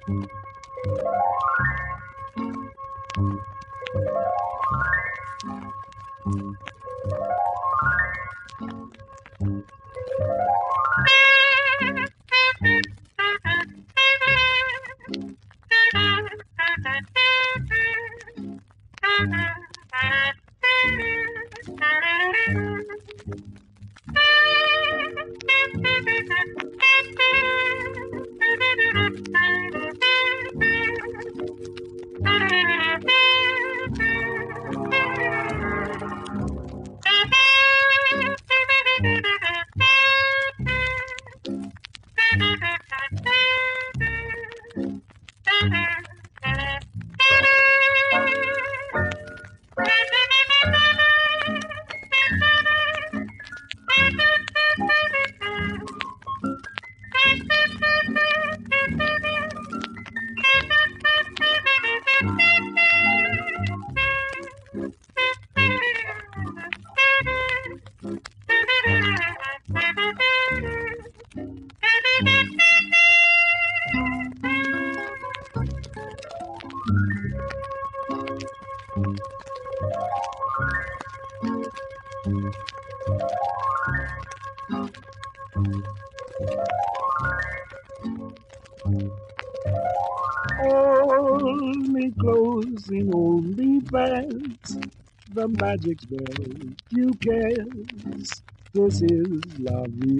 Hold me close and hold me fast. The magic spell you cast. This is love me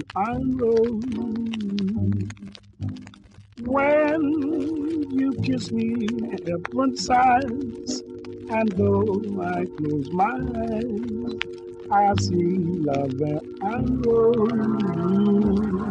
alone. When you kiss me, heaven sighs, and though I close my eyes, I see love and rose.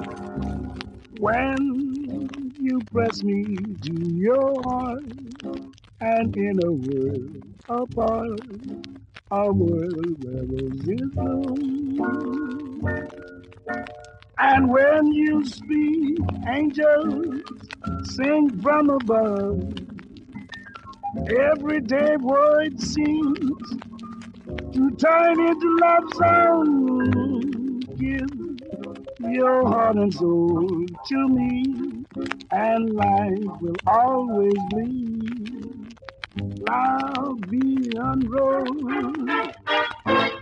When you press me to your heart, and in a world apart, a world where roses bloom. And when you speak, angels sing from above. Everyday word seems to turn into love song. Give your heart and soul to me, and life will always be love beyond road.